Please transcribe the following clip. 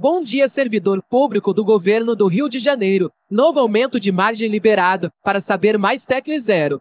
Bom dia, servidor público do governo do Rio de Janeiro. Novo aumento de margem liberado. Para saber mais, tecle 0.